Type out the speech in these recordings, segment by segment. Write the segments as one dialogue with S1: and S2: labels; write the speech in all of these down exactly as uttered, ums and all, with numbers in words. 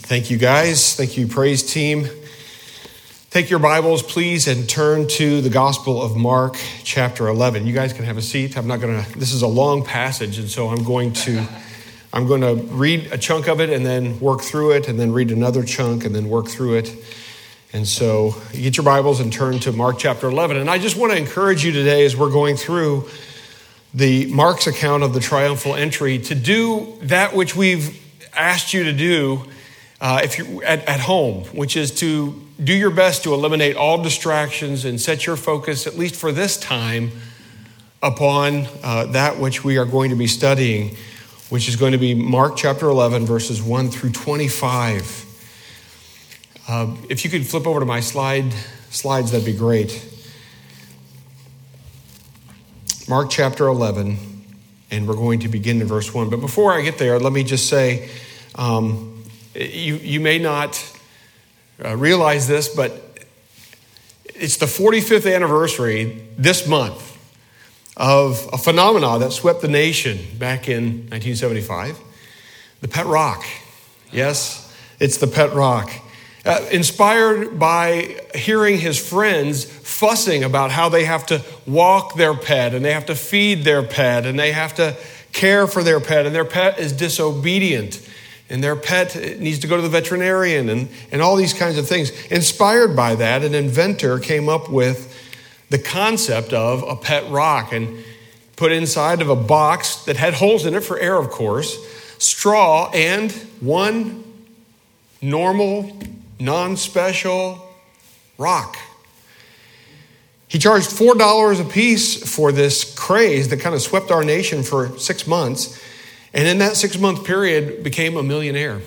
S1: Thank you, guys. Thank you, praise team. Take your Bibles, please, and turn to the Gospel of Mark, chapter eleven. You guys can have a seat. I'm not going to, this is a long passage, and so I'm going to, I'm going to read a chunk of it and then work through it, and then read another chunk and then work through it. And so you get your Bibles and turn to Mark chapter eleven. And I just want to encourage you today as we're going through the Mark's account of the triumphal entry to do that which we've asked you to do uh, if you're at, at home, which is to do your best to eliminate all distractions and set your focus, at least for this time, upon uh, that which we are going to be studying, which is going to be Mark chapter eleven, verses one through twenty-five. Uh, if you could flip over to my slide slides, that'd be great. Mark chapter eleven, and we're going to begin in verse one. But before I get there, let me just say, um, you, you may not uh, realize this, but it's the forty-fifth anniversary this month of a phenomenon that swept the nation back in nineteen seventy-five, the pet rock. Yes, it's the pet rock. Uh, inspired by hearing his friends fussing about how they have to walk their pet and they have to feed their pet and they have to care for their pet, and their pet is disobedient and their pet needs to go to the veterinarian and, and all these kinds of things. Inspired by that, an inventor came up with the concept of a pet rock and put inside of a box that had holes in it for air, of course, straw, and one normal, non-special rock. He charged four dollars a piece for this craze that kind of swept our nation for six months. And in that six-month period, became a millionaire.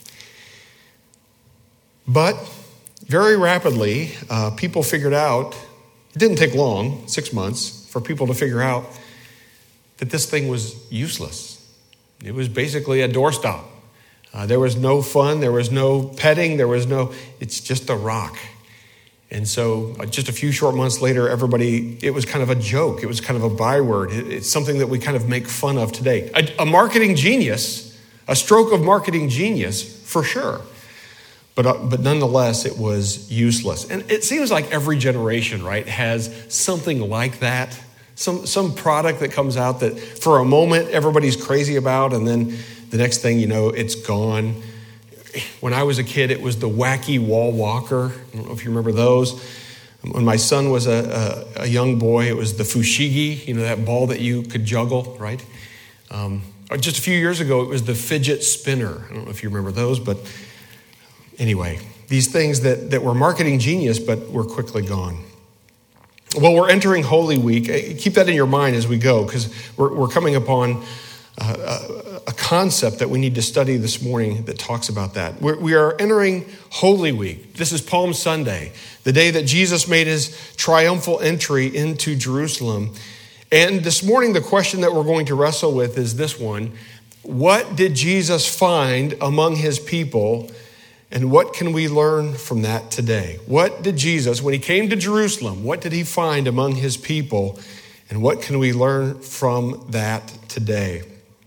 S1: But very rapidly, uh, people figured out, it didn't take long, six months, for people to figure out that this thing was useless. It was basically a doorstop. Uh, there was no fun, there was no petting, there was no, it's just a rock. And so uh, just a few short months later, everybody, it was kind of a joke. It was kind of a byword. It, it's something that we kind of make fun of today. A, a marketing genius, a stroke of marketing genius, for sure. But, uh, but nonetheless, it was useless. And it seems like every generation, right, has something like that. Some, some product that comes out that for a moment everybody's crazy about, and then the next thing you know, it's gone. When I was a kid, it was the wacky wall walker. I don't know if you remember those. When my son was a, a, a young boy, it was the fushigi, you know, that ball that you could juggle, right? Um, just a few years ago, it was the fidget spinner. I don't know if you remember those, but anyway, these things that, that were marketing genius, but were quickly gone. Well, we're entering Holy Week. Keep that in your mind as we go, because we're, we're coming upon Uh, a, a concept that we need to study this morning that talks about that. We're, we are entering Holy Week. This is Palm Sunday, the day that Jesus made his triumphal entry into Jerusalem. And this morning, the question that we're going to wrestle with is this one: what did Jesus find among his people, and what can we learn from that today? What did Jesus, when he came to Jerusalem, what did he find among his people, and what can we learn from that today?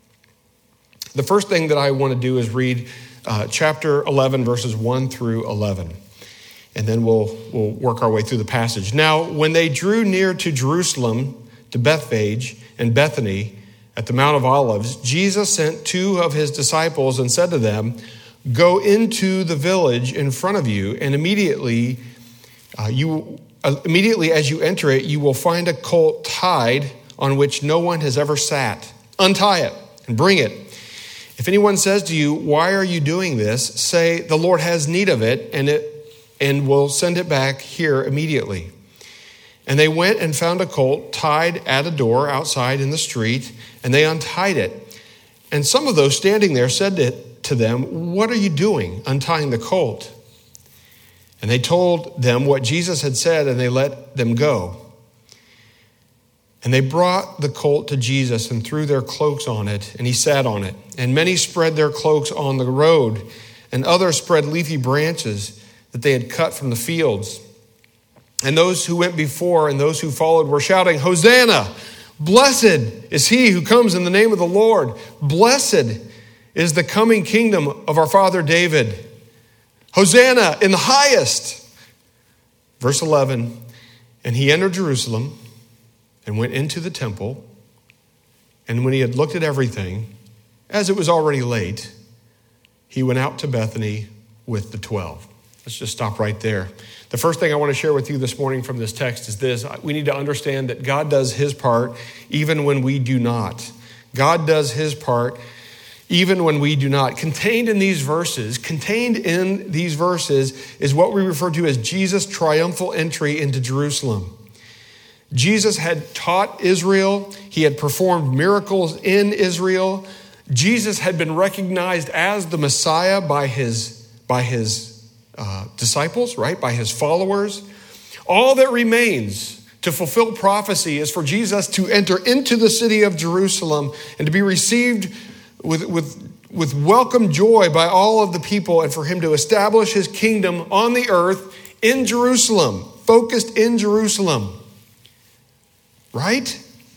S1: The first thing that I want to do is read uh, chapter eleven, verses one through eleven. And then we'll, we'll work our way through the passage. Now, when they drew near to Jerusalem, to Bethphage and Bethany at the Mount of Olives, Jesus sent two of his disciples and said to them, "Go into the village in front of you, and immediately, uh, you, uh, immediately as you enter it, you will find a colt tied on which no one has ever sat. Untie it and bring it. If anyone says to you, 'Why are you doing this?' say, 'The Lord has need of it, and it and will send it back here immediately.' And they went and found a colt tied at a door outside in the street, and they untied it. And some of those standing there said to them, 'What are you doing, untying the colt?' And they told them what Jesus had said, and they let them go. And they brought the colt to Jesus and threw their cloaks on it, and he sat on it. And many spread their cloaks on the road, and others spread leafy branches that they had cut from the fields. And those who went before and those who followed were shouting, 'Hosanna! Blessed is he who comes in the name of the Lord. Blessed is the coming kingdom of our father David. Hosanna in the highest. Verse eleven, and he entered Jerusalem and went into the temple. And when he had looked at everything, as it was already late, he went out to Bethany with the twelve. Let's just stop right there. The first thing I want to share with you this morning from this text is this. We need to understand that God does his part even when we do not. God does his part even when we do not. Contained in these verses, contained in these verses is what we refer to as Jesus' triumphal entry into Jerusalem. Jesus had taught Israel. He had performed miracles in Israel. Jesus had been recognized as the Messiah by his, by his uh, disciples, right? By his followers. All that remains to fulfill prophecy is for Jesus to enter into the city of Jerusalem and to be received with, with, with welcome joy by all of the people, and for him to establish his kingdom on the earth in Jerusalem, focused in Jerusalem. Right?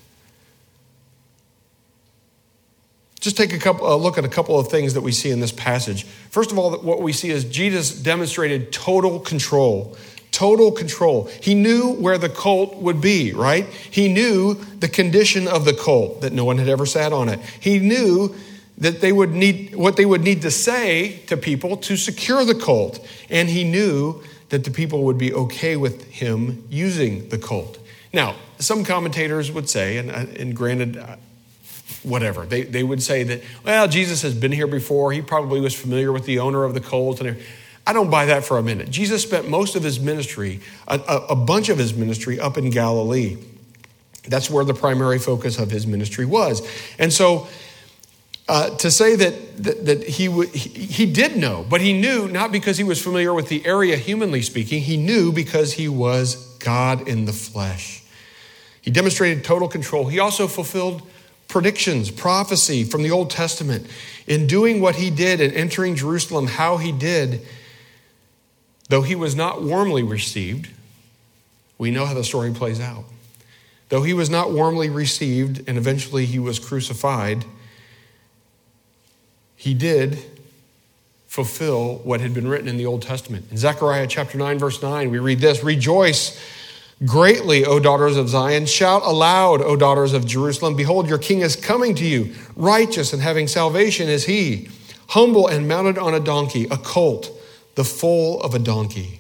S1: Just take a couple, a look at a couple of things that we see in this passage. First of all, what we see is Jesus demonstrated total control. Total control. He knew where the colt would be, right? He knew the condition of the colt, that no one had ever sat on it. He knew that they would need what they would need to say to people to secure the colt. And he knew that the people would be okay with him using the colt. Now, some commentators would say, and, and granted, whatever, they, they would say that, well, Jesus has been here before. He probably was familiar with the owner of the colt. And I don't buy that for a minute. Jesus spent most of his ministry, a, a, a bunch of his ministry up in Galilee. That's where the primary focus of his ministry was. And so uh, to say that, that, that he, w- he, he did know, but he knew not because he was familiar with the area, humanly speaking. He knew because he was God in the flesh. He demonstrated total control. He also fulfilled predictions, prophecy from the Old Testament. In doing what he did and entering Jerusalem, how he did, though he was not warmly received, we know how the story plays out. Though he was not warmly received and eventually he was crucified, he did fulfill what had been written in the Old Testament. In Zechariah chapter nine, verse nine, we read this, "Rejoice greatly, O daughters of Zion. Shout aloud, O daughters of Jerusalem. Behold, your king is coming to you. Righteous and having salvation is he. Humble and mounted on a donkey, a colt, the foal of a donkey."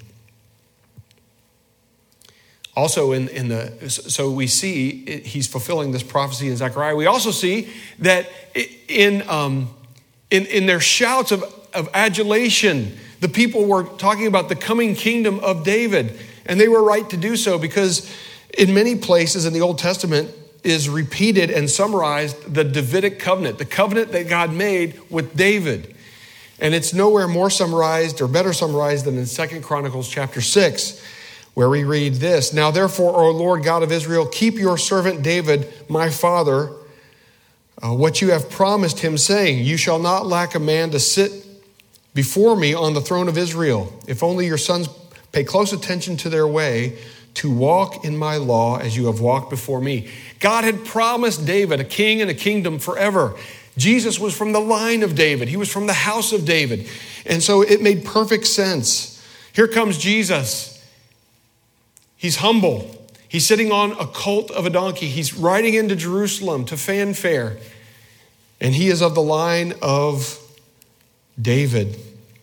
S1: Also in, in the, so we see he's fulfilling this prophecy in Zechariah. We also see that in, um, in, in their shouts of, of adulation, the people were talking about the coming kingdom of David. And they were right to do so because in many places in the Old Testament is repeated and summarized the Davidic covenant, the covenant that God made with David. And it's nowhere more summarized or better summarized than in Second Chronicles chapter six, where we read this, "Now therefore, O Lord God of Israel, keep your servant David, my father, uh, what you have promised him, saying, you shall not lack a man to sit before me on the throne of Israel. If only your sons pay close attention to their way, to walk in my law as you have walked before me." God had promised David a king and a kingdom forever. Jesus was from the line of David. He was from the house of David. And so it made perfect sense. Here comes Jesus. He's humble. He's sitting on a colt of a donkey. He's riding into Jerusalem to fanfare. And he is of the line of David.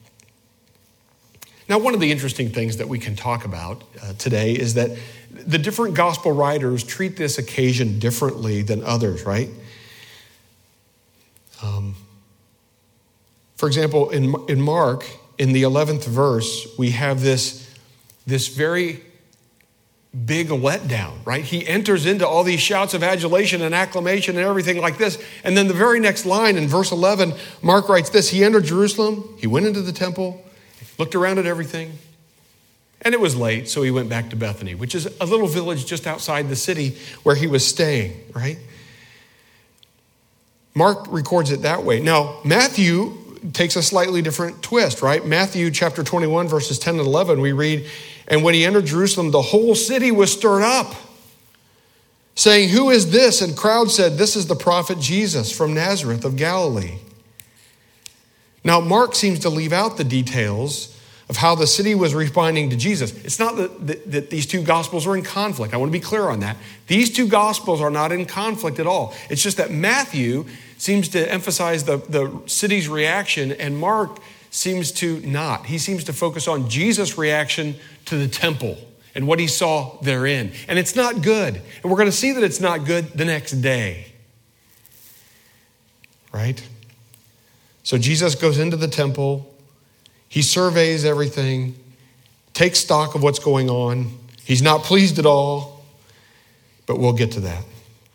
S1: Now, one of the interesting things that we can talk about uh, today is that the different gospel writers treat this occasion differently than others, right? Um, for example, in, in Mark, in the eleventh verse, we have this, this very big letdown, right? He enters into all these shouts of adulation and acclamation and everything like this. And then the very next line in verse eleven, Mark writes this, "He entered Jerusalem, he went into the temple, looked around at everything, and it was late, so he went back to Bethany," which is a little village just outside the city where he was staying, right? Mark records it that way. Now, Matthew takes a slightly different twist, right? Matthew chapter twenty-one, verses ten and eleven, we read, "And when he entered Jerusalem, the whole city was stirred up, saying, 'Who is this?' And crowds said, 'This is the prophet Jesus from Nazareth of Galilee.'" Now, Mark seems to leave out the details of of how the city was responding to Jesus. It's not that, that, that these two gospels are in conflict. I want to be clear on that. These two gospels are not in conflict at all. It's just that Matthew seems to emphasize the, the city's reaction, and Mark seems to not. He seems to focus on Jesus' reaction to the temple and what he saw therein. And it's not good. And we're going to see that it's not good the next day. Right? So Jesus goes into the temple. He surveys everything, takes stock of what's going on. He's not pleased at all, but we'll get to that.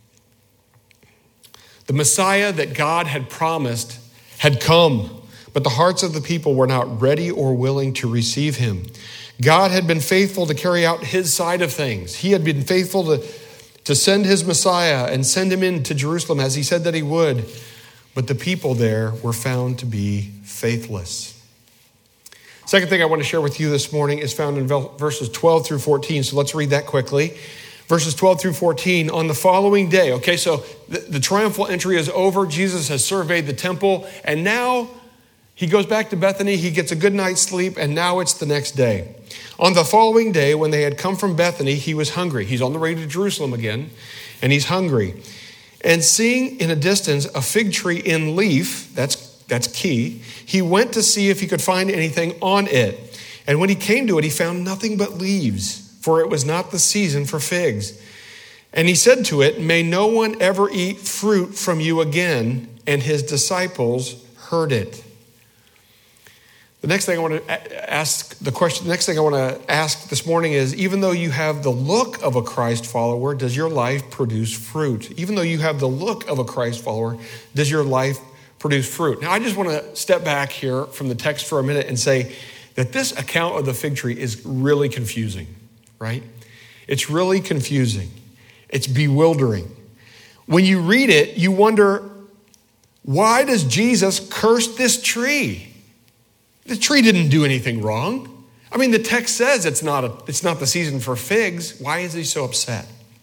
S1: The Messiah that God had promised had come, but the hearts of the people were not ready or willing to receive him. God had been faithful to carry out his side of things. He had been faithful to, to send his Messiah and send him into Jerusalem as he said that he would. But the people there were found to be faithless. Second thing I want to share with you this morning is found in verses twelve through fourteen. So let's read that quickly. Verses twelve through fourteen, on the following day. Okay, so the, the triumphal entry is over. Jesus has surveyed the temple, and now he goes back to Bethany. He gets a good night's sleep, and now it's the next day. On the following day, when they had come from Bethany, he was hungry. He's on the way to Jerusalem again, and he's hungry. And seeing in a distance a fig tree in leaf, that's that's key, he went to see if he could find anything on it. And when he came to it, he found nothing but leaves, for it was not the season for figs. And he said to it, may no one ever eat fruit from you again. And his disciples heard it. The next thing I want to ask, the question, the next thing I want to ask this morning is, even though you have the look of a Christ follower, does your life produce fruit? Even though you have the look of a Christ follower, does your life produce fruit? Now, I just want to step back here from the text for a minute and say that this account of the fig tree is really confusing, right? It's really confusing. It's bewildering. When you read it, you wonder, why does Jesus curse this tree? The tree didn't do anything wrong. I mean, the text says it's not a, it's not the season for figs. Why is he so upset?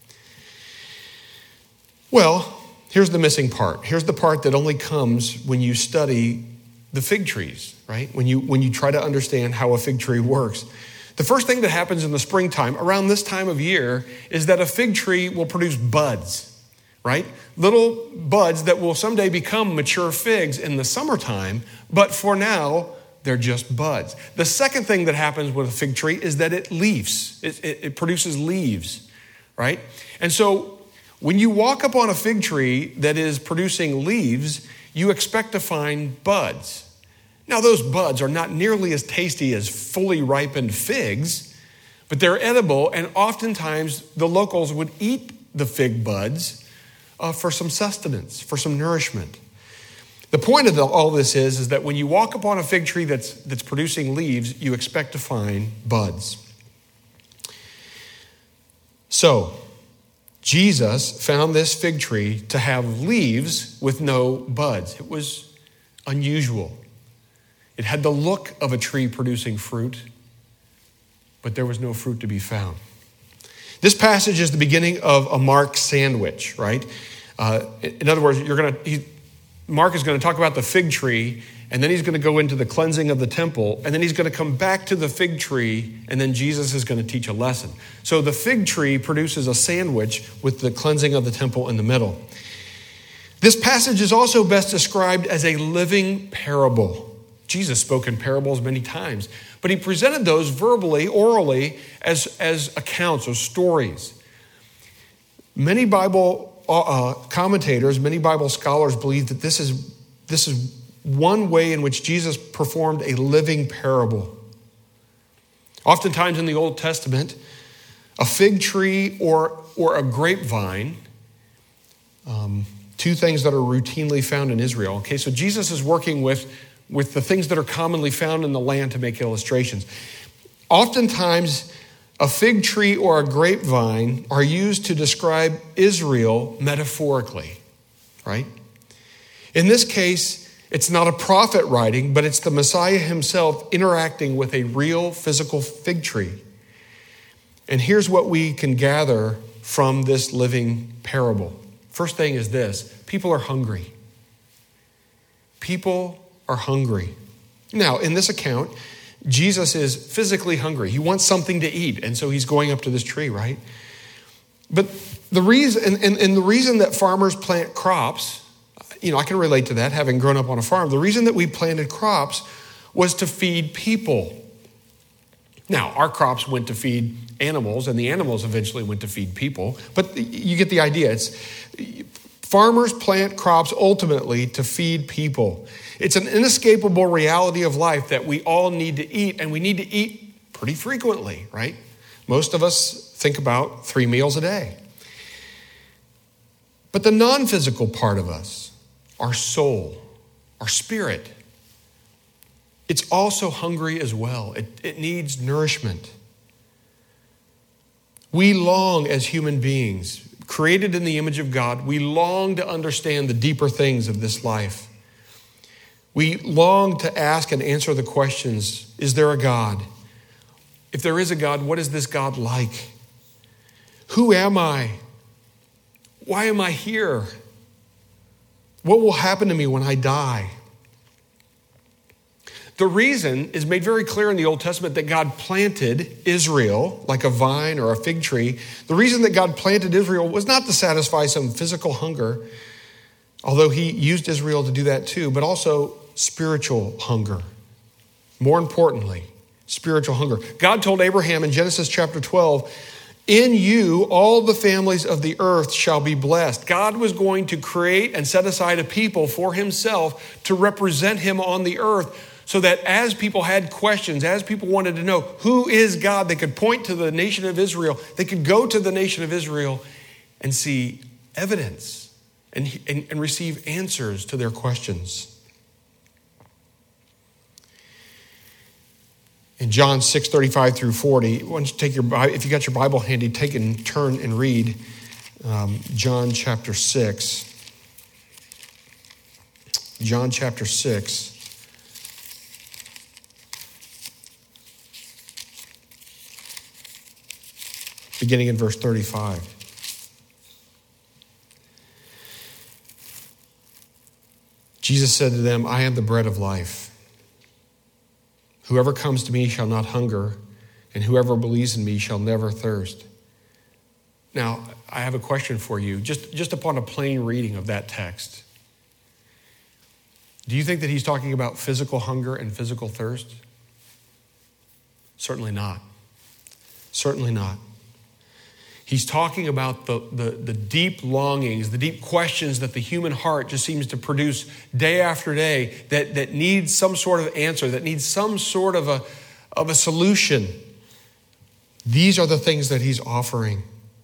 S1: Well, here's the missing part. Here's the part that only comes when you study the fig trees, right? When you when you try to understand how a fig tree works. The first thing that happens in the springtime, around this time of year, is that a fig tree will produce buds, right? Little buds that will someday become mature figs in the summertime, but for now, they're just buds. The second thing that happens with a fig tree is that it leaves. It, it, it produces leaves, right? And so when you walk up on a fig tree that is producing leaves, you expect to find buds. Now, those buds are not nearly as tasty as fully ripened figs, but they're edible, and oftentimes the locals would eat the fig buds uh, for some sustenance, for some nourishment. The point of the, all this is, is that when you walk upon a fig tree that's, that's producing leaves, you expect to find buds. So, Jesus found this fig tree to have leaves with no buds. It was unusual. It had the look of a tree producing fruit, but there was no fruit to be found. This passage is the beginning of a Mark sandwich, right? Uh, in other words, you're going to... Mark is going to talk about the fig tree, and then he's going to go into the cleansing of the temple, and then he's going to come back to the fig tree, and then Jesus is going to teach a lesson. So the fig tree produces a sandwich with the cleansing of the temple in the middle. This passage is also best described as a living parable. Jesus spoke in parables many times, but he presented those verbally, orally, as, as accounts or stories. Many Bible Uh, commentators, many Bible scholars believe that this is this is one way in which Jesus performed a living parable. Oftentimes in the Old Testament, a fig tree or or a grapevine, um, two things that are routinely found in Israel. Okay, so Jesus is working with with the things that are commonly found in the land to make illustrations. Oftentimes, a fig tree or a grapevine are used to describe Israel metaphorically, right? In this case, it's not a prophet writing, but it's the Messiah himself interacting with a real physical fig tree. And here's what we can gather from this living parable. First thing is this: people are hungry. People are hungry. Now, in this account, Jesus is physically hungry. He wants something to eat, and so he's going up to this tree, right? But the reason, and, and, and the reason that farmers plant crops, you know, I can relate to that, having grown up on a farm. The reason that we planted crops was to feed people. Now, our crops went to feed animals, and the animals eventually went to feed people. But you get the idea. It's farmers plant crops ultimately to feed people. It's an inescapable reality of life that we all need to eat, and we need to eat pretty frequently, right? Most of us think about three meals a day. But the non-physical part of us, our soul, our spirit, it's also hungry as well. It, it needs nourishment. We long as human beings, created in the image of God, we long to understand the deeper things of this life. We long to ask and answer the questions, is there a God? If there is a God, what is this God like? Who am I? Why am I here? What will happen to me when I die? The reason is made very clear in the Old Testament that God planted Israel like a vine or a fig tree. The reason that God planted Israel was not to satisfy some physical hunger, although he used Israel to do that too, but also spiritual hunger. More importantly, spiritual hunger. God told Abraham in Genesis chapter twelve, in you all the families of the earth shall be blessed. God was going to create and set aside a people for himself to represent him on the earth, so that as people had questions, as people wanted to know who is God, they could point to the nation of Israel. They could go to the nation of Israel and see evidence and, and, and receive answers to their questions. In John six, thirty-five through forty, why don't you take your, if you got your Bible handy, take and turn and read um, John chapter six. John chapter six. Beginning in verse thirty-five. Jesus said to them, I am the bread of life. Whoever comes to me shall not hunger, and whoever believes in me shall never thirst. Now, I have a question for you, just, just upon a plain reading of that text. Do you think that he's talking about physical hunger and physical thirst? Certainly not. Certainly not. He's talking about the, the, the deep longings, the deep questions that the human heart just seems to produce day after day that, that needs some sort of answer, that needs some sort of a, of a solution. These are the things that he's offering.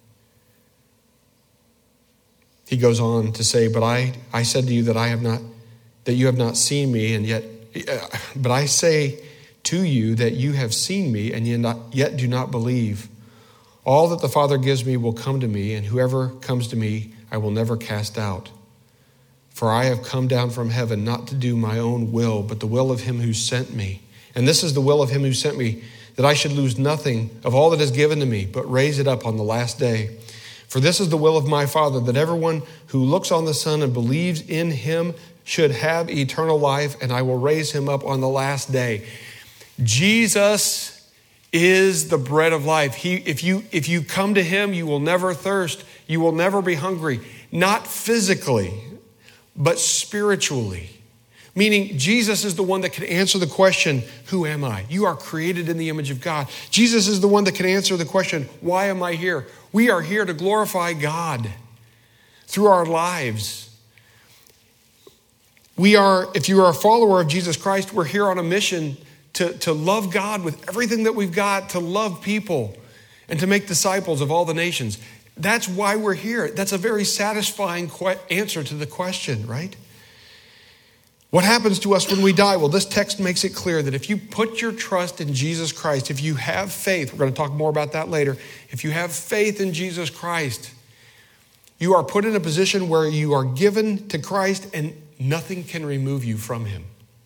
S1: He goes on to say, but I, I said to you that I have not, that you have not seen me, and yet, but I say to you that you have seen me, and yet, not, yet do not believe. All that the Father gives me will come to me, and whoever comes to me, I will never cast out. For I have come down from heaven not to do my own will, but the will of him who sent me. And this is the will of him who sent me, that I should lose nothing of all that is given to me, but raise it up on the last day. For this is the will of my Father, that everyone who looks on the Son and believes in him should have eternal life, and I will raise him up on the last day. Jesus is the bread of life. He, if you, if you come to him, you will never thirst. You will never be hungry. Not physically, but spiritually. Meaning Jesus is the one that can answer the question, who am I? You are created in the image of God. Jesus is the one that can answer the question, why am I here? We are here to glorify God through our lives. We are, if you are a follower of Jesus Christ, we're here on a mission To, to love God with everything that we've got, to love people, and to make disciples of all the nations. That's why we're here. That's a very satisfying que- answer to the question, right? What happens to us when we die? Well, this text makes it clear that if you put your trust in Jesus Christ, if you have faith, we're going to talk more about that later. If you have faith in Jesus Christ, you are put in a position where you are given to Christ and nothing can remove you from him.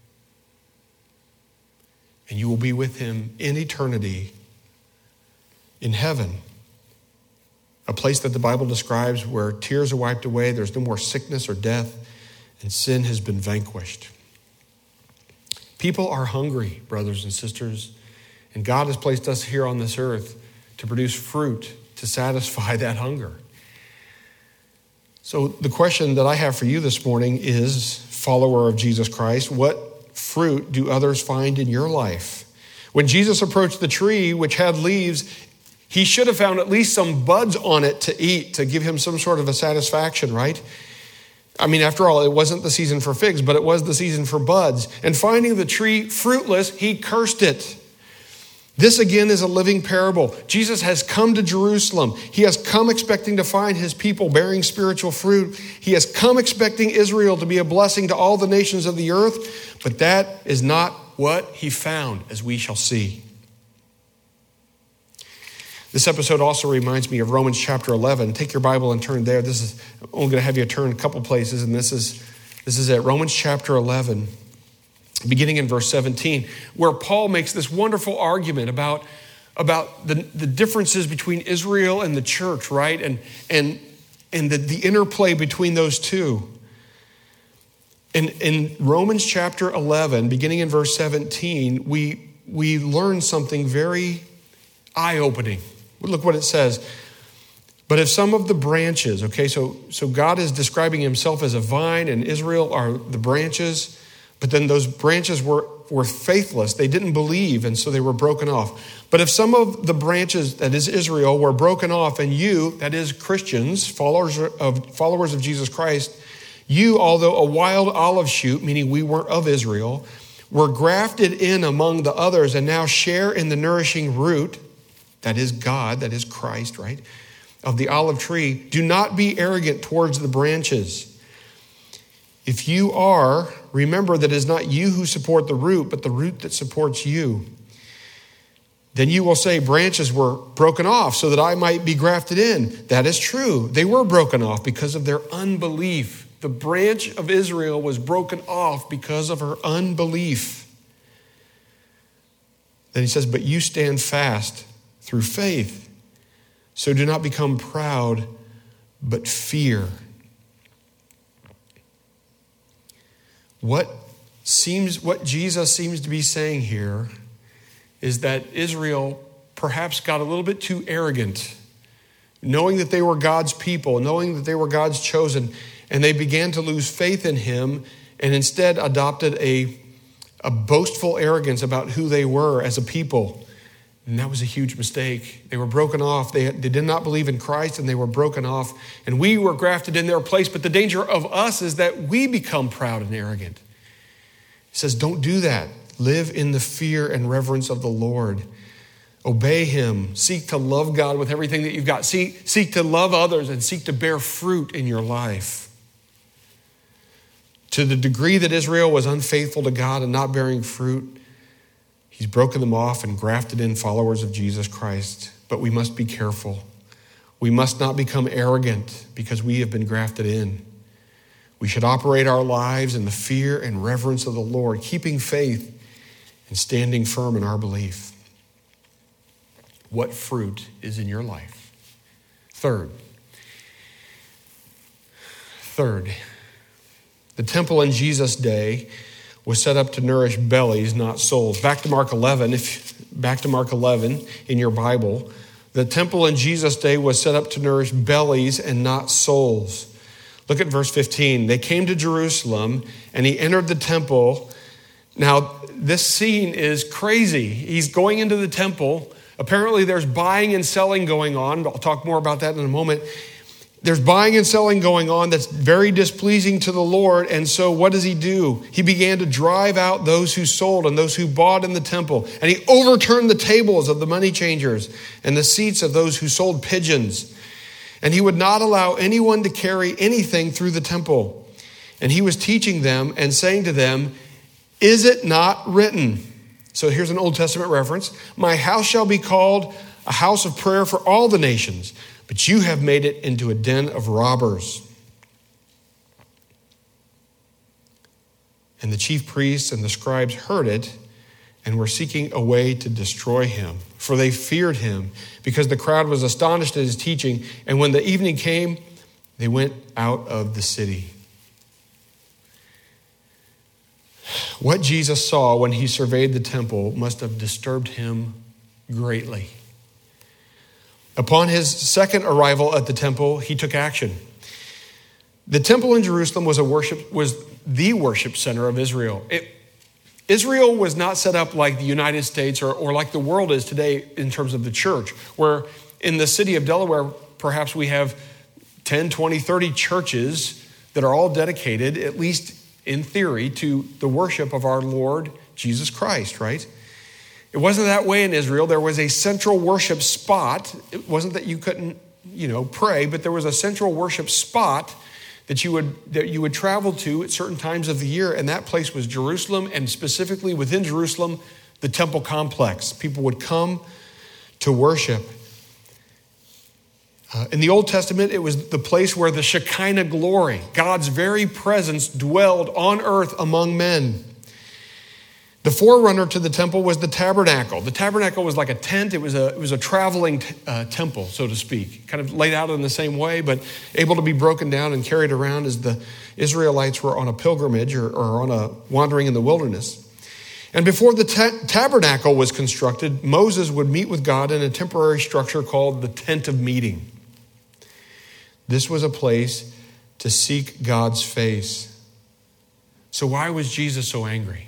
S1: And you will be with him in eternity in heaven, a place that the Bible describes where tears are wiped away, there's no more sickness or death, and sin has been vanquished. People are hungry, brothers and sisters, and God has placed us here on this earth to produce fruit to satisfy that hunger. So the question that I have for you this morning is, follower of Jesus Christ, what fruit do others find in your life? When Jesus approached the tree which had leaves, he should have found at least some buds on it to eat, to give him some sort of a satisfaction, right? I mean, after all, it wasn't the season for figs, but it was the season for buds. And finding the tree fruitless, he cursed it. This again is a living parable. Jesus has come to Jerusalem. He has come expecting to find his people bearing spiritual fruit. He has come expecting Israel to be a blessing to all the nations of the earth, but that is not what he found, as we shall see. This episode also reminds me of Romans chapter eleven. Take your Bible and turn there. This is, I'm only going to have you turn a couple places, and this is, this is at Romans chapter eleven. Beginning in verse seventeen, where Paul makes this wonderful argument about, about the, the differences between Israel and the church, right? And, and, and the, the interplay between those two. And in Romans chapter eleven, beginning in verse seventeen, we, we learn something very eye-opening. Look what it says. But if some of the branches, okay, so, so God is describing himself as a vine and Israel are the branches. But then those branches were, were faithless. They didn't believe, and so they were broken off. But if some of the branches, that is Israel, were broken off, and you, that is Christians, followers of, followers of Jesus Christ, you, although a wild olive shoot, meaning we weren't of Israel, were grafted in among the others and now share in the nourishing root, that is God, that is Christ, right, of the olive tree. Do not be arrogant towards the branches. If you are, remember that it is not you who support the root, but the root that supports you. Then you will say, branches were broken off so that I might be grafted in. That is true. They were broken off because of their unbelief. The branch of Israel was broken off because of her unbelief. Then he says, but you stand fast through faith. So do not become proud, but fear. What seems, what Jesus seems to be saying here is that Israel perhaps got a little bit too arrogant, knowing that they were God's people, knowing that they were God's chosen, and they began to lose faith in him and instead adopted a, a boastful arrogance about who they were as a people. And that was a huge mistake. They were broken off. They, they did not believe in Christ, and they were broken off. And we were grafted in their place. But the danger of us is that we become proud and arrogant. He says, don't do that. Live in the fear and reverence of the Lord. Obey him. Seek to love God with everything that you've got. Seek, seek to love others and seek to bear fruit in your life. To the degree that Israel was unfaithful to God and not bearing fruit, he's broken them off and grafted in followers of Jesus Christ. But we must be careful. We must not become arrogant because we have been grafted in. We should operate our lives in the fear and reverence of the Lord, keeping faith and standing firm in our belief. What fruit is in your life? Third. Third, the temple in Jesus' day was set up to nourish bellies, not souls. Back to Mark eleven, if back to Mark eleven in your Bible, the temple in Jesus' day was set up to nourish bellies and not souls. Look at verse fifteen. They came to Jerusalem, and he entered the temple. Now, this scene is crazy. He's going into the temple. Apparently, there's buying and selling going on. I'll talk more about that in a moment. There's buying and selling going on that's very displeasing to the Lord. And so what does he do? He began to drive out those who sold and those who bought in the temple. And he overturned the tables of the money changers and the seats of those who sold pigeons. And he would not allow anyone to carry anything through the temple. And he was teaching them and saying to them, is it not written? So here's an Old Testament reference. My house shall be called a house of prayer for all the nations, but you have made it into a den of robbers. And the chief priests and the scribes heard it and were seeking a way to destroy him, for they feared him, because the crowd was astonished at his teaching. And when the evening came, they went out of the city. What Jesus saw when he surveyed the temple must have disturbed him greatly. Upon his second arrival at the temple, he took action. The temple in Jerusalem was a worship was the worship center of Israel. It, Israel was not set up like the United States or, or like the world is today in terms of the church, where in the city of Delaware, perhaps we have ten, twenty, thirty churches that are all dedicated, at least in theory, to the worship of our Lord Jesus Christ, right? It wasn't that way in Israel. There was a central worship spot. It wasn't that you couldn't, you know, pray, but there was a central worship spot that you would that you would travel to at certain times of the year, and that place was Jerusalem, and specifically within Jerusalem, the temple complex. People would come to worship. Uh, in the Old Testament, it was the place where the Shekinah glory, God's very presence, dwelled on earth among men. The forerunner to the temple was the tabernacle. The tabernacle was like a tent. It was a, it was a traveling t- uh, temple, so to speak, kind of laid out in the same way, but able to be broken down and carried around as the Israelites were on a pilgrimage or, or on a wandering in the wilderness. And before the ta- tabernacle was constructed, Moses would meet with God in a temporary structure called the tent of meeting. This was a place to seek God's face. So why was Jesus so angry?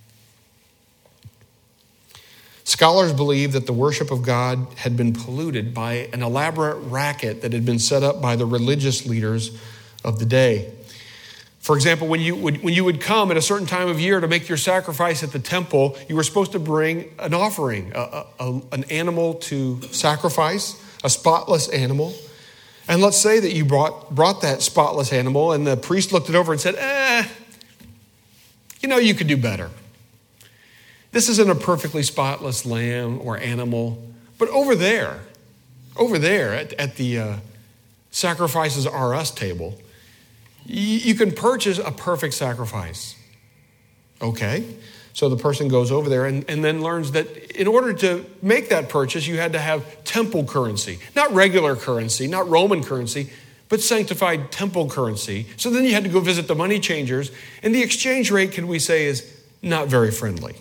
S1: Scholars believe that the worship of God had been polluted by an elaborate racket that had been set up by the religious leaders of the day. For example, when you would, when you would come at a certain time of year to make your sacrifice at the temple, you were supposed to bring an offering, a, a, an animal to sacrifice, a spotless animal. And let's say that you brought, brought that spotless animal and the priest looked it over and said, eh, you know, you could do better. This isn't a perfectly spotless lamb or animal, but over there, over there at, at the uh, Sacrifices R Us table, you, you can purchase a perfect sacrifice. Okay, so the person goes over there and, and then learns that in order to make that purchase, you had to have temple currency, not regular currency, not Roman currency, but sanctified temple currency. So then you had to go visit the money changers, and the exchange rate, can we say, is not very friendly.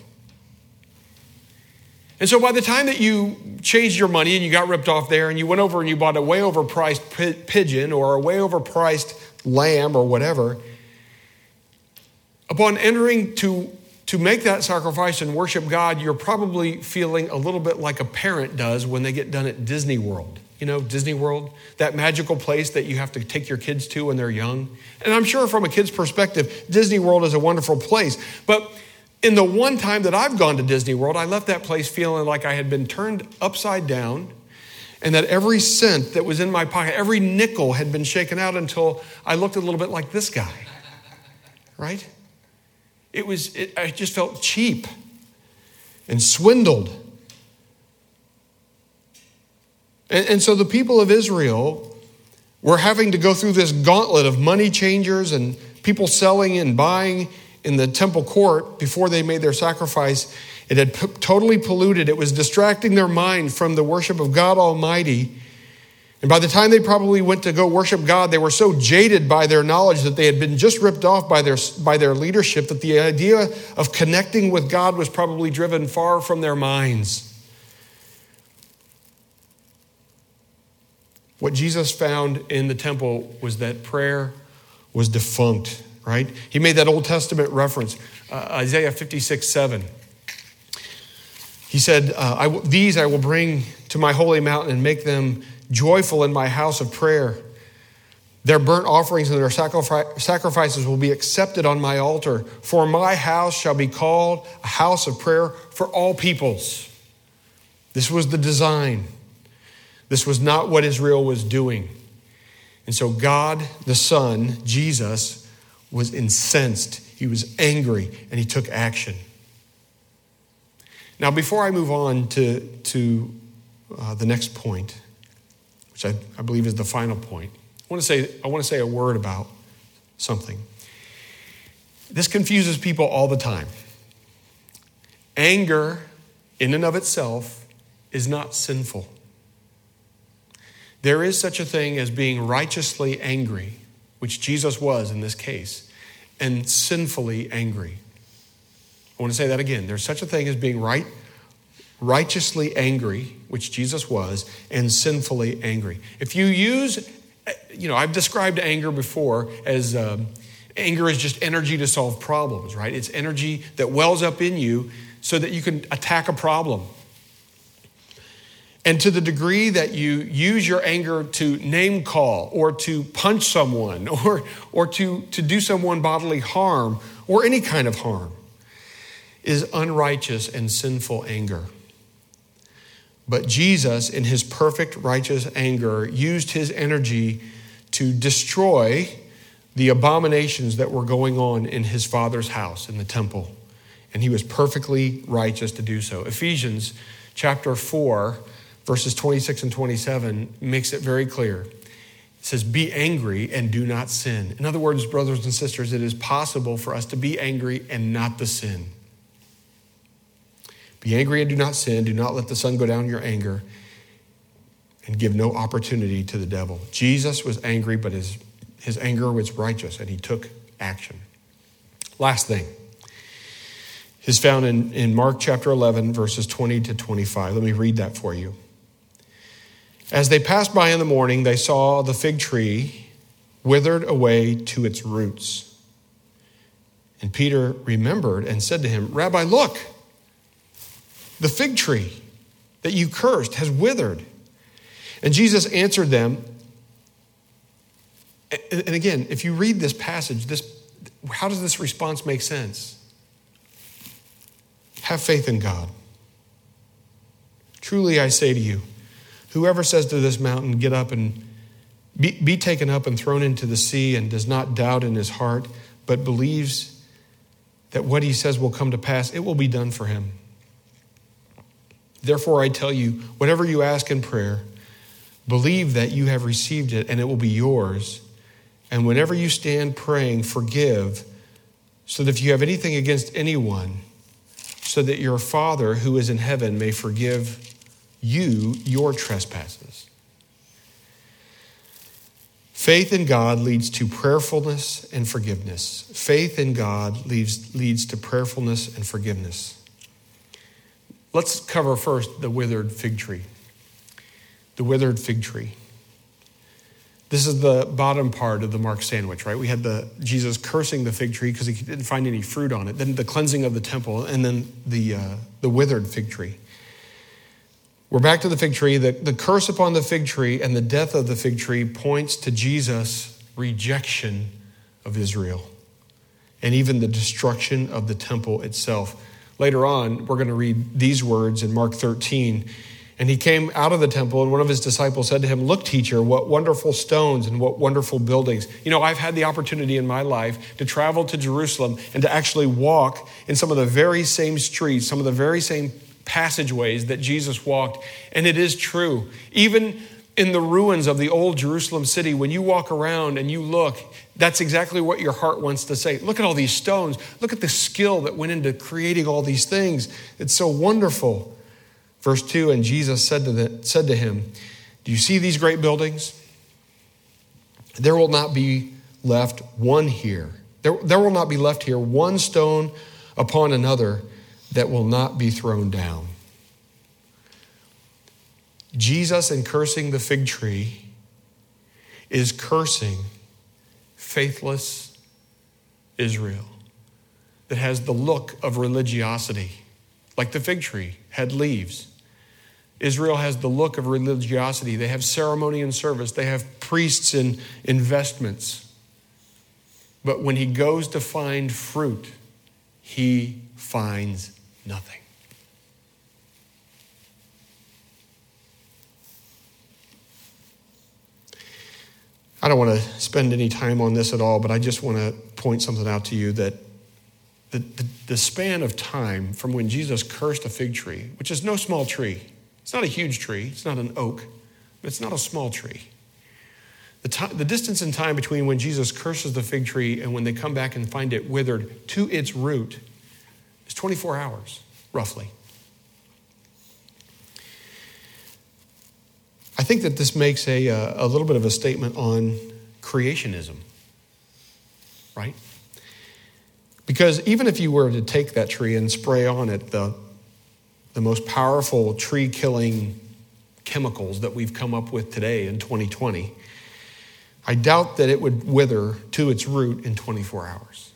S1: And so by the time that you changed your money and you got ripped off there and you went over and you bought a way overpriced pigeon or a way overpriced lamb or whatever, upon entering to, to make that sacrifice and worship God, you're probably feeling a little bit like a parent does when they get done at Disney World. You know, Disney World, that magical place that you have to take your kids to when they're young. And I'm sure from a kid's perspective, Disney World is a wonderful place. But in the one time that I've gone to Disney World, I left that place feeling like I had been turned upside down and that every cent that was in my pocket, every nickel had been shaken out until I looked a little bit like this guy, right? It was, it, I just felt cheap and swindled. And, and so the people of Israel were having to go through this gauntlet of money changers and people selling and buying in the temple court before they made their sacrifice. It had p- totally polluted. It was distracting their mind from the worship of God Almighty. And by the time they probably went to go worship God, they were so jaded by their knowledge that they had been just ripped off by their, by their leadership that the idea of connecting with God was probably driven far from their minds. What Jesus found in the temple was that prayer was defunct. Right? He made that Old Testament reference, uh, Isaiah fifty-six seven. He said, uh, I w- these I will bring to my holy mountain and make them joyful in my house of prayer. Their burnt offerings and their sacrifi- sacrifices will be accepted on my altar. For my house shall be called a house of prayer for all peoples. This was the design. This was not what Israel was doing. And so God, the Son, Jesus, was incensed, he was angry, and he took action. Now, before I move on to, to uh, the next point, which I, I believe is the final point, I want to say I want to say a word about something. This confuses people all the time. Anger, in and of itself, is not sinful. There is such a thing as being righteously angry, which Jesus was in this case, and sinfully angry. I want to say that again. There's such a thing as being right, righteously angry, which Jesus was, and sinfully angry. If you use, you know, I've described anger before as um, anger is just energy to solve problems, right? It's energy that wells up in you so that you can attack a problem. And to the degree that you use your anger to name call or to punch someone or, or to, to do someone bodily harm or any kind of harm is unrighteous and sinful anger. But Jesus, in his perfect righteous anger, used his energy to destroy the abominations that were going on in his Father's house, in the temple. And he was perfectly righteous to do so. Ephesians chapter four, verses twenty-six and twenty-seven makes it very clear. It says, be angry and do not sin. In other words, brothers and sisters, it is possible for us to be angry and not to sin. Be angry and do not sin. Do not let the sun go down in your anger, and give no opportunity to the devil. Jesus was angry, but his, his anger was righteous, and he took action. Last thing is found in, in Mark chapter eleven, verses twenty to twenty-five. Let me read that for you. As they passed by in the morning, they saw the fig tree withered away to its roots. And Peter remembered and said to him, Rabbi, look, the fig tree that you cursed has withered. And Jesus answered them. And again, if you read this passage, this, how does this response make sense? Have faith in God. Truly I say to you, whoever says to this mountain, get up and be, be taken up and thrown into the sea, and does not doubt in his heart, but believes that what he says will come to pass, it will be done for him. Therefore I tell you, whatever you ask in prayer, believe that you have received it and it will be yours. And whenever you stand praying, forgive, so that if you have anything against anyone, so that your Father who is in heaven may forgive you your trespasses. Faith in God leads to prayerfulness and forgiveness. Faith in God leads, leads to prayerfulness and forgiveness. Let's cover first the withered fig tree. The withered fig tree. This is the bottom part of the Mark sandwich, right? We had the Jesus cursing the fig tree because he didn't find any fruit on it. Then the cleansing of the temple, and then the uh, the withered fig tree. We're back to the fig tree. The, the curse upon the fig tree and the death of the fig tree points to Jesus' rejection of Israel and even the destruction of the temple itself. Later on, we're going to read these words in Mark thirteen. And he came out of the temple, and one of his disciples said to him, look, teacher, what wonderful stones and what wonderful buildings. You know, I've had the opportunity in my life to travel to Jerusalem and to actually walk in some of the very same streets, some of the very same passageways that Jesus walked. And it is true. Even in the ruins of the old Jerusalem city, when you walk around and you look, that's exactly what your heart wants to say. Look at all these stones. Look at the skill that went into creating all these things. It's so wonderful. Verse two, and Jesus said to, the, said to him, do you see these great buildings? There will not be left one here. There, there will not be left here one stone upon another that will not be thrown down. Jesus, in cursing the fig tree, is cursing faithless Israel that has the look of religiosity, like the fig tree had leaves. Israel has the look of religiosity. They have ceremony and service. They have priests and investments. But when he goes to find fruit, he finds nothing. I don't want to spend any time on this at all, but I just want to point something out to you that the, the, the span of time from when Jesus cursed a fig tree, which is no small tree. It's not a huge tree. It's not an oak. But it's not a small tree. The, time, the distance in time between when Jesus curses the fig tree and when they come back and find it withered to its root is twenty-four hours, roughly. I think that this makes a, a little bit of a statement on creationism, right? Because even if you were to take that tree and spray on it the, the most powerful tree-killing chemicals that we've come up with today in twenty twenty, I doubt that it would wither to its root in twenty-four hours.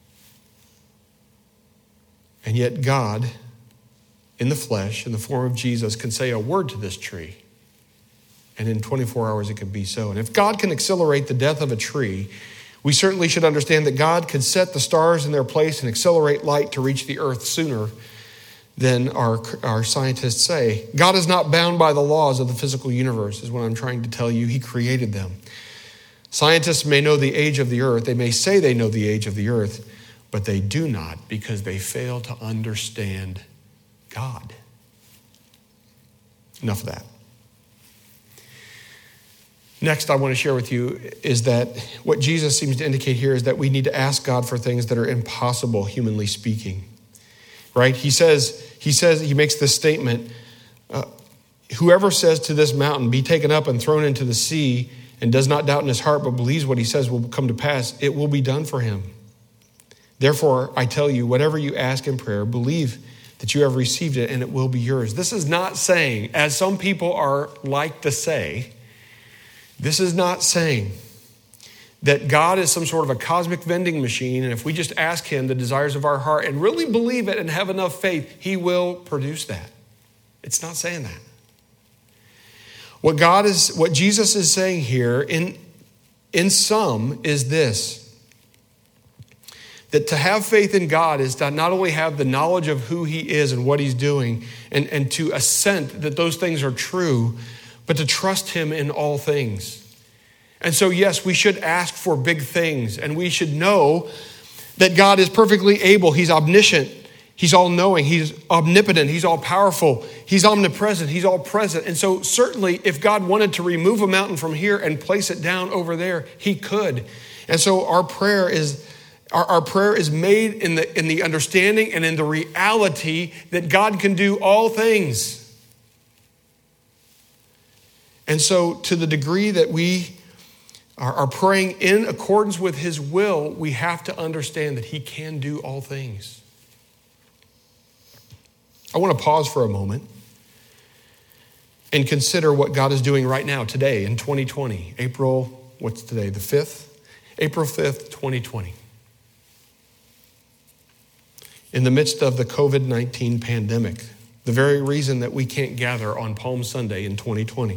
S1: And yet God, in the flesh, in the form of Jesus, can say a word to this tree. And in twenty-four hours it could be so. And if God can accelerate the death of a tree, we certainly should understand that God could set the stars in their place and accelerate light to reach the earth sooner than our, our scientists say. God is not bound by the laws of the physical universe, is what I'm trying to tell you. He created them. Scientists may know the age of the earth. They may say they know the age of the earth, but they do not because they fail to understand God. Enough of that. Next, I want to share with you is that what Jesus seems to indicate here is that we need to ask God for things that are impossible, humanly speaking. Right? He says, he says, he makes this statement, uh, whoever says to this mountain, be taken up and thrown into the sea, and does not doubt in his heart, but believes what he says will come to pass, it will be done for him. Therefore, I tell you, whatever you ask in prayer, believe that you have received it and it will be yours. This is not saying, as some people are like to say, this is not saying that God is some sort of a cosmic vending machine, and if we just ask him the desires of our heart and really believe it and have enough faith, he will produce that. It's not saying that. What God is, what Jesus is saying here in, in sum is this, that to have faith in God is to not only have the knowledge of who he is and what he's doing and, and to assent that those things are true, but to trust him in all things. And so, yes, we should ask for big things, and we should know that God is perfectly able. He's omniscient. He's all-knowing. He's omnipotent. He's all-powerful. He's omnipresent. He's all-present. And so certainly if God wanted to remove a mountain from here and place it down over there, he could. And so our prayer is our, our prayer is made in the, in the understanding and in the reality that God can do all things. And so to the degree that we are, are praying in accordance with his will, we have to understand that he can do all things. I want to pause for a moment and consider what God is doing right now, today, in twenty twenty. April, what's today, the fifth? April fifth, twenty twenty. In the midst of the covid nineteen pandemic, the very reason that we can't gather on Palm Sunday in twenty twenty.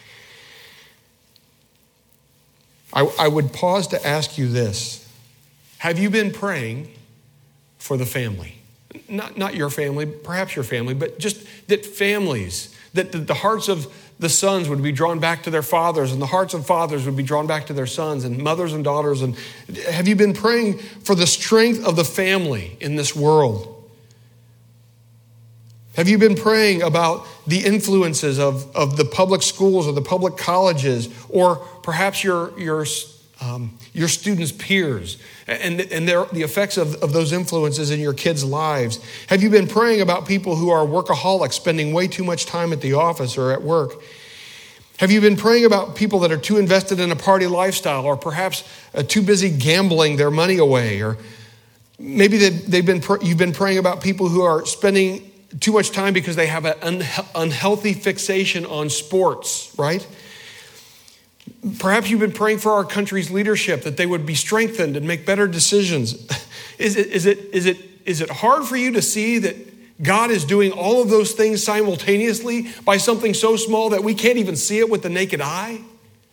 S1: I, I would pause to ask you this. Have you been praying for the family? Not, not your family, perhaps your family, but just that families, that the, the hearts of the sons would be drawn back to their fathers, and the hearts of fathers would be drawn back to their sons, and mothers and daughters. And have you been praying for the strength of the family in this world? Have you been praying about the influences of, of the public schools or the public colleges, or perhaps your your um, your students' peers, and, and their, the effects of, of those influences in your kids' lives? Have you been praying about people who are workaholics, spending way too much time at the office or at work? Have you been praying about people that are too invested in a party lifestyle, or perhaps uh, too busy gambling their money away? Or maybe they've, they've been you've been praying about people who are spending too much time because they have an un- unhealthy fixation on sports, right? Perhaps you've been praying for our country's leadership, that they would be strengthened and make better decisions. Is it, is it, is it, is it hard for you to see that God is doing all of those things simultaneously by something so small that we can't even see it with the naked eye?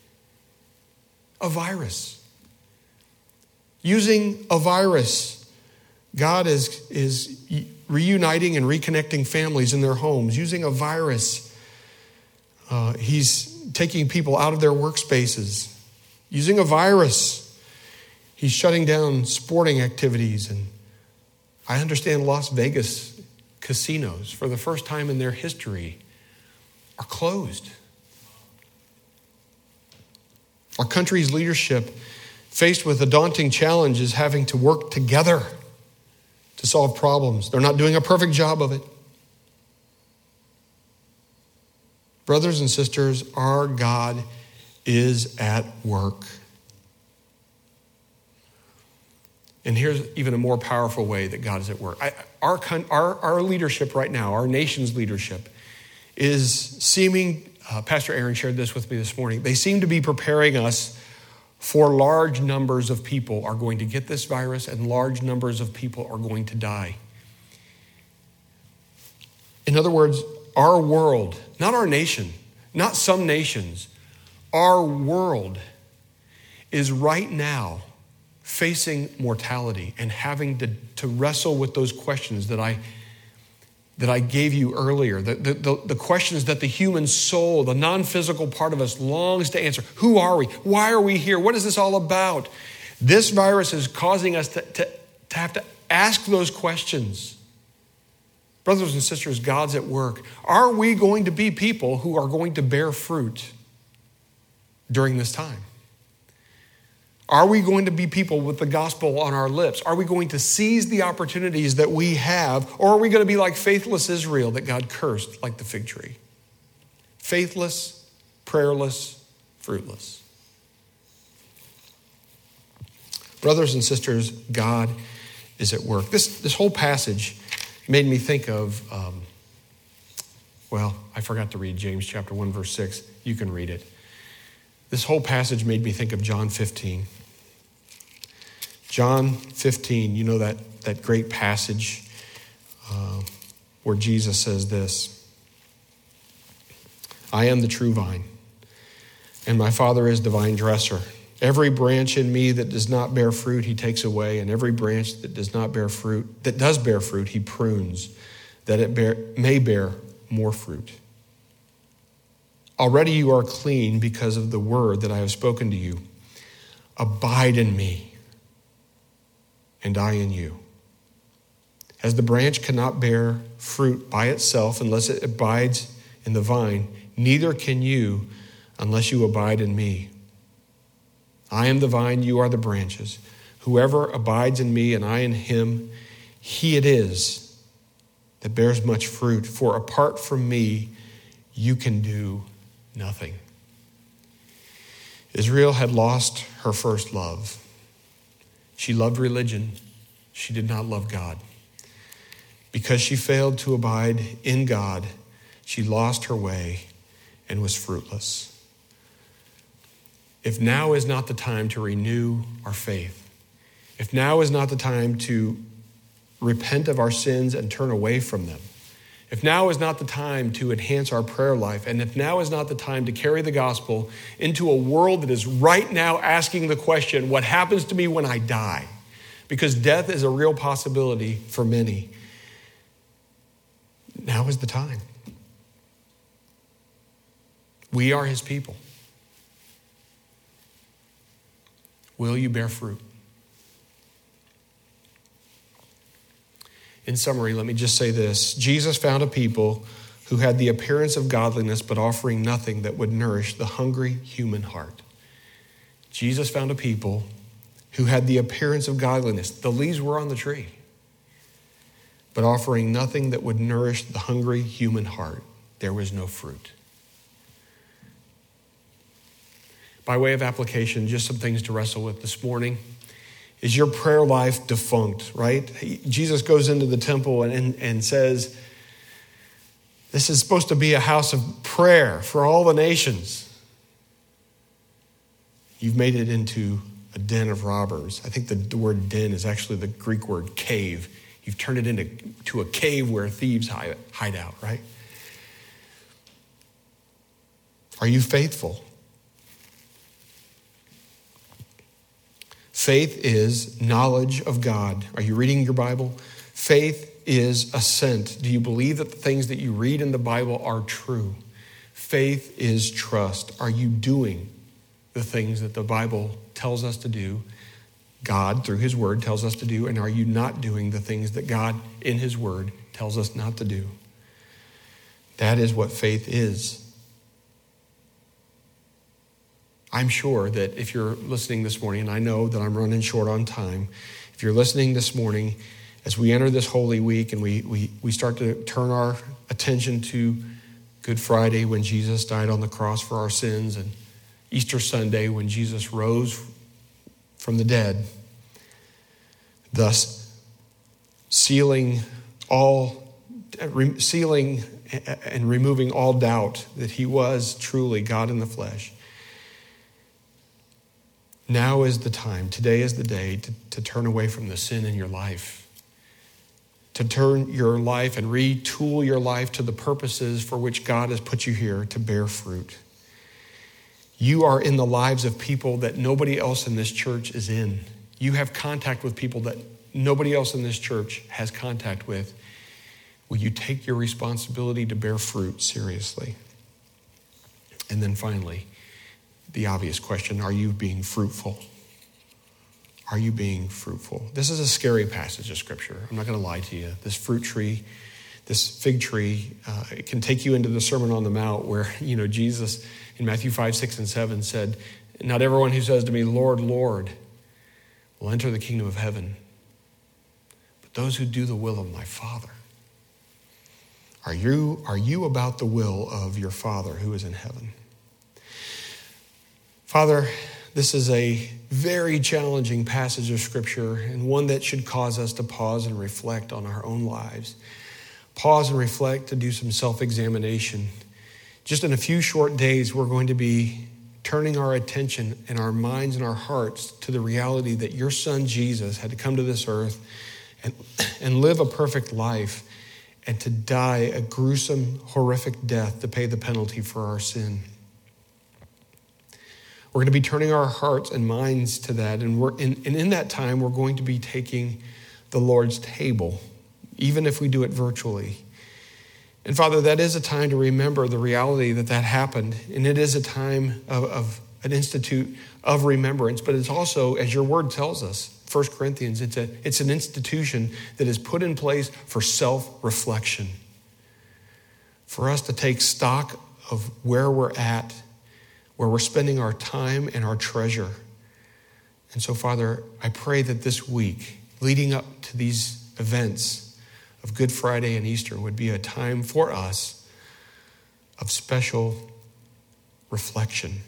S1: A virus. Using a virus, God is, is reuniting and reconnecting families in their homes. Using a virus, uh, he's taking people out of their workspaces. Using a virus, he's shutting down sporting activities. And I understand Las Vegas casinos, for the first time in their history, are closed. Our country's leadership, faced with a daunting challenge, is having to work together to solve problems. They're not doing a perfect job of it. Brothers and sisters, our God is at work. And here's even a more powerful way that God is at work. I, our, our, our leadership right now, our nation's leadership, is seeming, uh, Pastor Aaron shared this with me this morning, they seem to be preparing us for large numbers of people are going to get this virus and large numbers of people are going to die. In other words, our world, not our nation, not some nations, our world is right now facing mortality and having to, to wrestle with those questions that I that I gave you earlier, the, the, the, the questions that the human soul, the non-physical part of us longs to answer. Who are we? Why are we here? What is this all about? This virus is causing us to, to, to have to ask those questions. Brothers and sisters, God's at work. Are we going to be people who are going to bear fruit during this time? Are we going to be people with the gospel on our lips? Are we going to seize the opportunities that we have? Or are we going to be like faithless Israel that God cursed like the fig tree? Faithless, prayerless, fruitless. Brothers and sisters, God is at work. This, this whole passage made me think of, um, well, I forgot to read James chapter one, verse six. You can read it. This whole passage made me think of John fifteen. John fifteen, you know that, that great passage uh, where Jesus says this, I am the true vine, and my Father is the vine dresser. Every branch in me that does not bear fruit, he takes away, and every branch that does not bear fruit, that does bear fruit, he prunes, that it bear, may bear more fruit. Already you are clean because of the word that I have spoken to you. Abide in me, and I in you. As the branch cannot bear fruit by itself unless it abides in the vine, neither can you unless you abide in me. I am the vine, you are the branches. Whoever abides in me and I in him, he it is that bears much fruit. For apart from me, you can do nothing. Israel had lost her first love. She loved religion. She did not love God. Because she failed to abide in God, she lost her way and was fruitless. If now is not the time to renew our faith, if now is not the time to repent of our sins and turn away from them, if now is not the time to enhance our prayer life, and if now is not the time to carry the gospel into a world that is right now asking the question, what happens to me when I die? Because death is a real possibility for many. Now is the time. We are his people. Will you bear fruit? In summary, let me just say this. Jesus found a people who had the appearance of godliness, but offering nothing that would nourish the hungry human heart. Jesus found a people who had the appearance of godliness. The leaves were on the tree, but offering nothing that would nourish the hungry human heart. There was no fruit. By way of application, just some things to wrestle with this morning. Is your prayer life defunct, right? Jesus goes into the temple and, and, and says, this is supposed to be a house of prayer for all the nations. You've made it into a den of robbers. I think the, the word den is actually the Greek word cave. You've turned it into to a cave where thieves hide, hide out, right? Are you faithful? Faith is knowledge of God. Are you reading your Bible? Faith is assent. Do you believe that the things that you read in the Bible are true? Faith is trust. Are you doing the things that the Bible tells us to do? God, through his word, tells us to do. And are you not doing the things that God, in his word, tells us not to do? That is what faith is. I'm sure that if you're listening this morning, and I know that I'm running short on time, if you're listening this morning, as we enter this Holy Week and we we we start to turn our attention to Good Friday when Jesus died on the cross for our sins, and Easter Sunday when Jesus rose from the dead, thus sealing all, sealing and removing all doubt that he was truly God in the flesh. Now is the time, today is the day to, to turn away from the sin in your life, to turn your life and retool your life to the purposes for which God has put you here to bear fruit. You are in the lives of people that nobody else in this church is in. You have contact with people that nobody else in this church has contact with. Will you take your responsibility to bear fruit seriously? And then finally, the obvious question, are you being fruitful? Are you being fruitful? This is a scary passage of Scripture. I'm not going to lie to you. This fruit tree, this fig tree, uh, it can take you into the Sermon on the Mount where, you know, Jesus in Matthew five, six, and seven said, not everyone who says to me, Lord, Lord, will enter the kingdom of heaven, but those who do the will of my Father. Are you, are you about the will of your Father who is in heaven? Father, this is a very challenging passage of Scripture and one that should cause us to pause and reflect on our own lives. Pause and reflect to do some self-examination. Just in a few short days, we're going to be turning our attention and our minds and our hearts to the reality that your Son Jesus had to come to this earth and, and live a perfect life and to die a gruesome, horrific death to pay the penalty for our sin. We're going to be turning our hearts and minds to that. And, we're, and, and in that time, we're going to be taking the Lord's table, even if we do it virtually. And Father, that is a time to remember the reality that that happened. And it is a time of, of an institute of remembrance. But it's also, as your word tells us, First Corinthians, it's, a, it's an institution that is put in place for self-reflection. For us to take stock of where we're at, where we're spending our time and our treasure. And so, Father, I pray that this week, leading up to these events of Good Friday and Easter, would be a time for us of special reflection.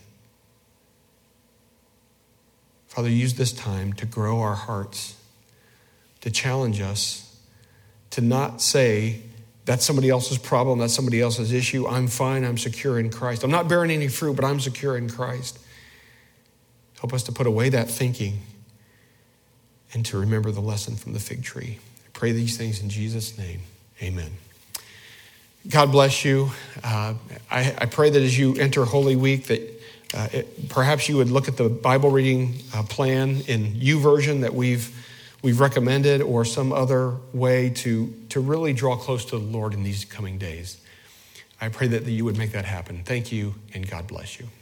S1: Father, use this time to grow our hearts, to challenge us, to not say, that's somebody else's problem, that's somebody else's issue. I'm fine, I'm secure in Christ. I'm not bearing any fruit, but I'm secure in Christ. Help us to put away that thinking and to remember the lesson from the fig tree. I pray these things in Jesus' name. Amen. God bless you. Uh, I, I pray that as you enter Holy Week that uh, it, perhaps you would look at the Bible reading uh, plan in YouVersion that we've we've recommended, or some other way to, to really draw close to the Lord in these coming days. I pray that you would make that happen. Thank you, and God bless you.